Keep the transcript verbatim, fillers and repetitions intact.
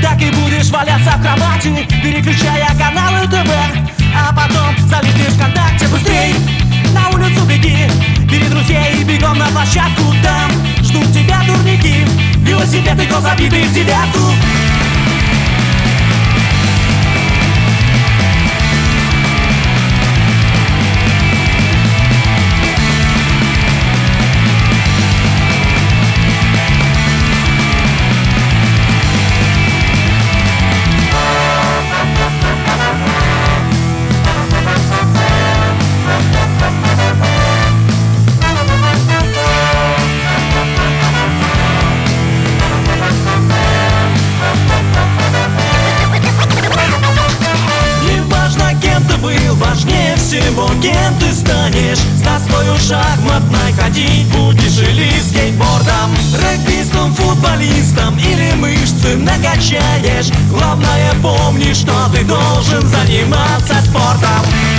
так и будешь валяться в кровати, переключая каналы ТВ. А потом залипнешь ВКонтакте. Быстрей на улицу беги, бери друзей и бегом на площадку. Там ждут тебя турники, велосипеды, гол забитый в девятку. Важнее всего, кем ты станешь. С доскою шахматной ходить будешь или скейтбордом, регбистом, футболистом или мышцы накачаешь. Главное, помни, что ты должен заниматься спортом.